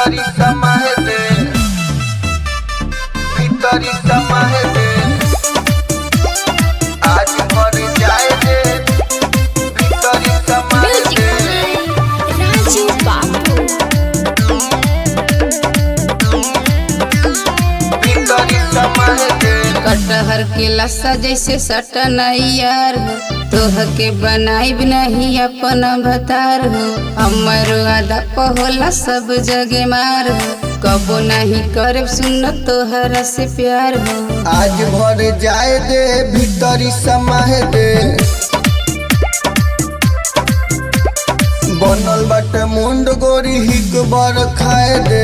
भीतरी समाहे दे, भीतरी समाहे दे, आज मर जाए दे, भीतरी समाहे दे। राजू बाबू भीतरी समाहे दे, कटहर के लस्सा जैसे सटन यार हो, तोह के बनाइब नहीं अपन भतार हो। हमर आदा पहोला सब जगे मार हो, कबो नहीं करे सुन तोहरा से प्यार हो। आज भर जाए दे, भीतरी समाहे दे, बनल बाटे मुंड गोरी हिक बार खाए दे।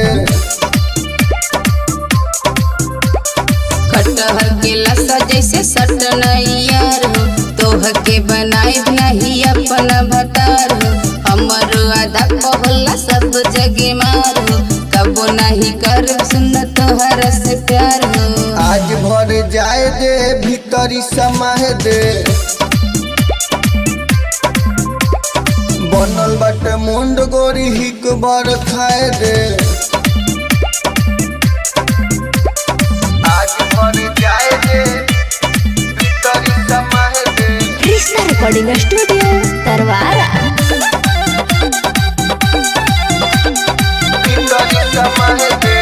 कटहर के लस्सा जैसे सटन यार हो, तोह के बनाइब नहीं अपन भतार हो। हमर आधा पहोला सब जगे मार हो, कबो नहीं कर सुन तोहरा से प्यार हो। आज भर जाए दे, भीतरी समाहे दे, बनल बाटे मुंड गोरी हिक बार खाए दे। आज भर जाए दे, भीतरी समाहे दे, कृष्णा रिकॉर्डिंग स्टूडियो तरवारा। भीतरी समाहे दे।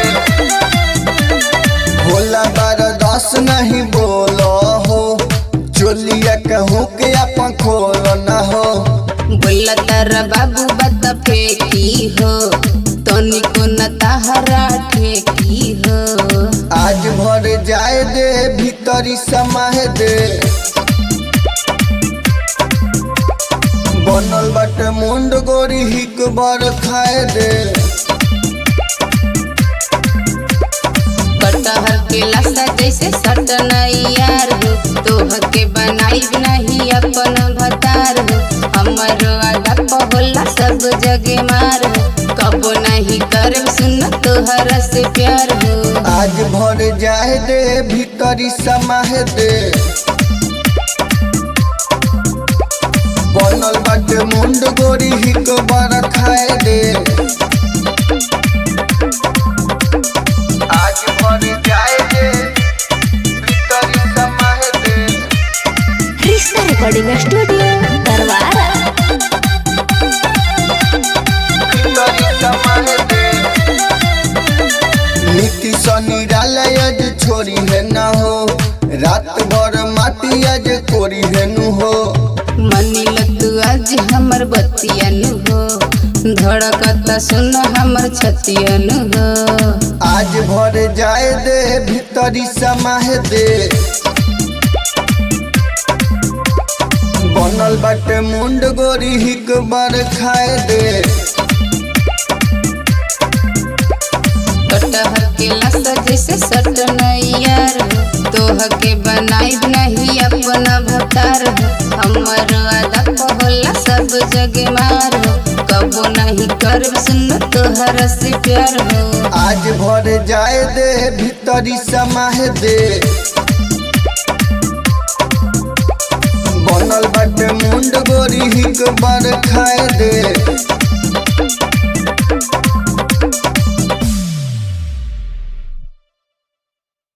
भोला बार दस नहीं बोलो हो, चोलिया कहूँ के अपन खोल न हो। बोला तारा बाबू बत फेंकी हो, तनिको न ताहरा ठेकी हो। आज भर जाए दे, भीतरी समाहे दे, बनल बाटे मुंड गोरी हिक बार खाए दे। कटहर के लस्सा जैसे सटन यार हो, तोह के बनाइब नहीं अपन भतार हो। हमर आधा पहोला सब जगे मार हो, कबो नहीं कर सुन तोहरा से प्यार हो। आज भर जाए दे, भीतरी समाहे दे, बनल बाटे मुंड गोरी हिक बार खाए दे। आज भर जाए दे, भीतरी समाहे दे, कृष्णा रिकॉर्डिंग स्टूडियो तरवारा। भीतरी समाहे दे। नीति निरालय छोरी है न हो, रात भर माटी आज कोरी है नु हो। मनील तू आज हमर बतियन हो, धड़कता सुन हमर छतियन हो। आज भर जाए दे, भीतरी समाहे दे, बनल बाटे मुंड गोरी हिक बार खाए दे। कटहर के लस्सा जैसे सटन यार हो, तोह के बनाइब नहीं अपन भतार हो। हमर आधा पहोला सब जगे मार हो, कबो नहीं कर सुन तोहरा से प्यार हो। आज भर जाए दे, भीतरी समाहे दे, बनल बाटे मुंड गोरी हिक बार खाए दे।